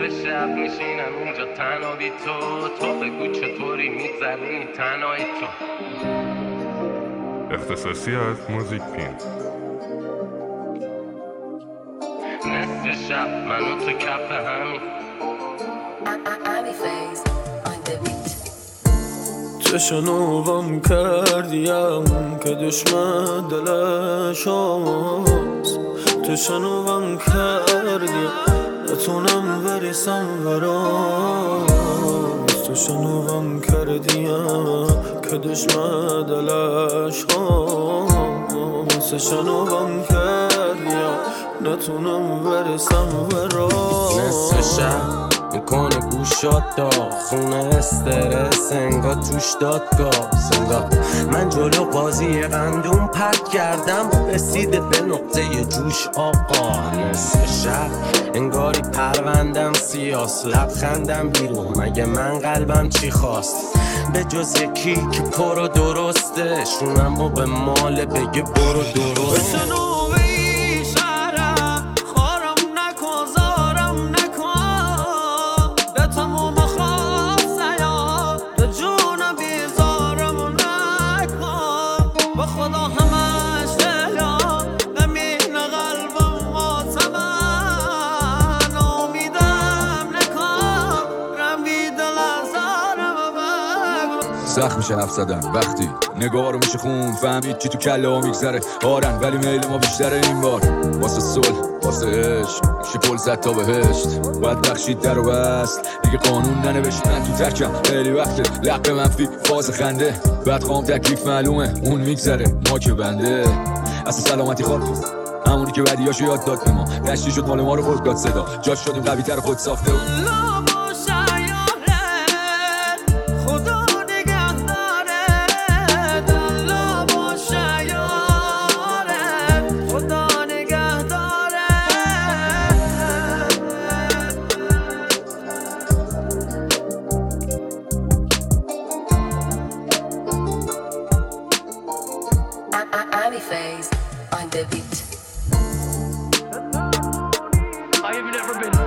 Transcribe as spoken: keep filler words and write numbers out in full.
شب میشینم اونجا تنها بی تو، تو بگو چطوری میگذرونی تنهایی تو. اختصاصی از موزیک پین. نصف شب منو تو کف همین چشنوام کردیم که دشمن دلش هست، چشنوام کردیم نتونم بریسم براست، چشنوام کردیم که دشمن دلش هست، چشنوام کردیم نتونم بریسم براست. نصف شب میکنه گوشات داغ، خونه استرس انگار توش دادگاه سنگار. من جلو قاضی قندون پرد کردم، رسیده به نقطه جوش آقا. نصف شب انگاری پروندم سیاس، لبخندم بیرون مگه من قلبم چی خواست. به جز یکی که پر و درسته، شونم و به مال بگه برو درست. سخت میشه حرف زدن وقتی نگاه رو میشه خون، فهمید چی تو کله ها میگذره. آرن ولی میل ما بیشتره این بار، واسه صلح واسه عشق میشه پل زد تا بهشت. باید بخشید در و بست دیگه قانون ننوشت، من تو ترکم خیلی وقته لقه منفی فاز خنده. بعد خواهم تکلیف معلومه اون میگذره ما که بنده. اصلا سلامتی خواب تو همونی که بدیاشو یاد داد به ما، دشتی شد مال ما رو خود داد صدا، جاش شدیم قوی تر خود ساخته. Phase on the beat. I have never been